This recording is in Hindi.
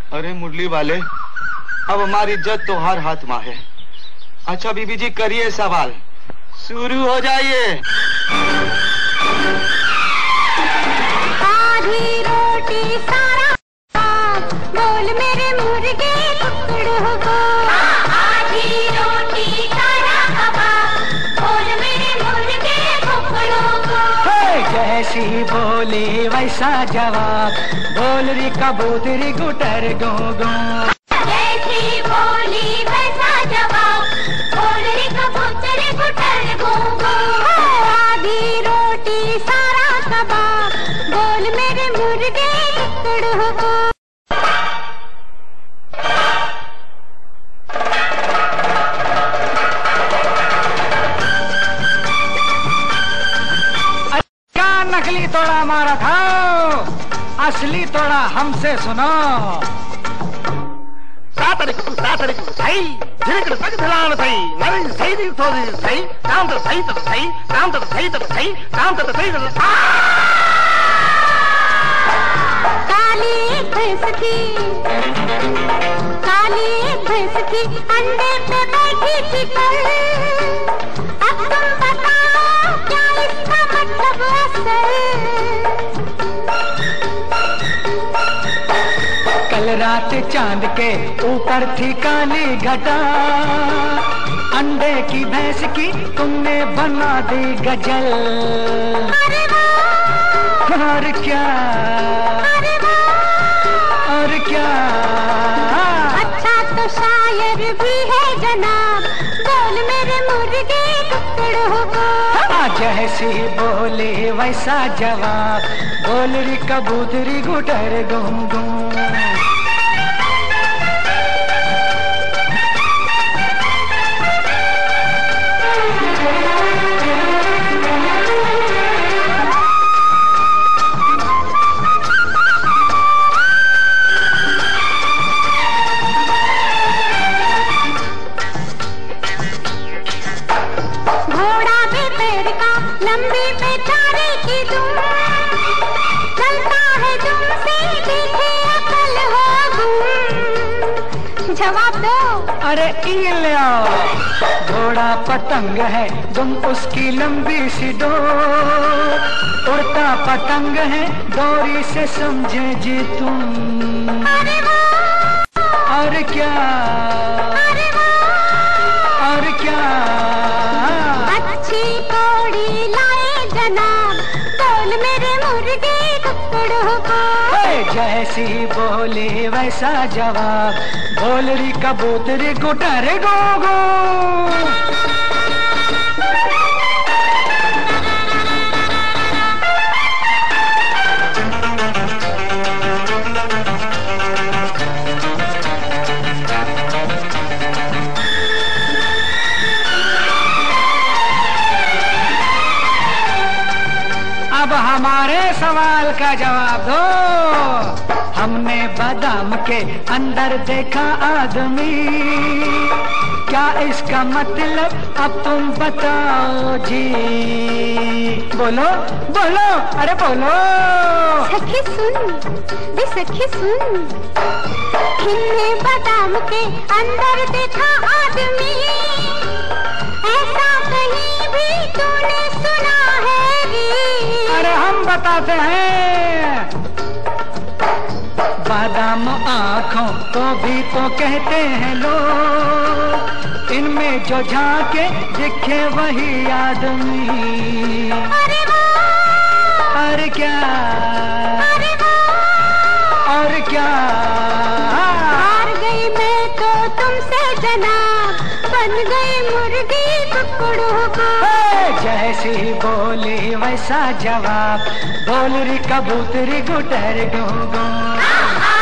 अरे मुरली वाले, अब हमारी इज्जत तो हर हाथ में है। अच्छा बीबी जी, करिए सवाल, शुरू हो जाइए। आधी रोटी सारा बोल मेरे मुर्गे कुकड़ों को। आधी रोटी सारा कबाब बोल मेरे मुर्गे कुकड़ों को। जैसी बोली वैसा जवाब, बोल री कबूतरी गुटर गो गो। जैसी बोली वैसा जवाब, बोल री कबूतरी गुटर गो गो। आधी रोटी सारा कबाब बोल मेरे मुर्गे कुकड़ों को। नकली तोड़ा मारा खाओ, असली तोड़ा हमसे सुनो। काली भैंस थी, काली भैंस थी, अंडे पे बैठी थी कल। अब तुम बताओ क्या इसका मतलब असल। कल रात चांद के ऊपर थी काली घटा, अंडे की भैंस की तुमने बना दी गजल। अरे वाह, और क्या, अरे वाह, और क्या। अच्छा तो शायर भी है जनाब, बोल मेरे मुर्गे कुकड़ों को। जैसी बोली वैसा जवाब, बोल री कबूतरी गुटर गुम गुम। घोड़ा भी पेड़ का, लंबी बेचारे की दुम, चलता है दुम से देखे अकल हो गुम। जवाब दो। अरे ये ले आओ। घोड़ा पतंग है, तुम उसकी लंबी सी डोर, उड़ता पतंग है डोरी से समझे जी तुम। अरे वाह, और क्या, अरे वाह, और क्या। अच्छी कौड़ी लाए जनाब, बोल मेरे मुर्गे कुकड़ों को। जैसी बोली वैसा जवाब, बोल री कबूतरी गुटर गो गो। अब हमारे सवाल का जवाब दो। हमने बादाम के अंदर देखा आदमी, क्या इसका मतलब अब तुम बताओ जी। बोलो बोलो, अरे बोलो। सखी सुन, वे सखी सुन, हमने बादाम के अंदर देखा आदमी, ऐसा कहीं भी तूने सुना है री? अरे हम बताते हैं। बादाम आँखों को भी तो कहते हैं लोग, इनमें जो झांके दिखे वही आदमी। अरे वाह, और क्या, अरे वाह, और क्या। हार गई मैं तो तुमसे जनाब, बन गई मुर्गी कुकड़ों को। जैसी बोली वैसा जवाब, बोल री कबूतरी गुटर गो गो।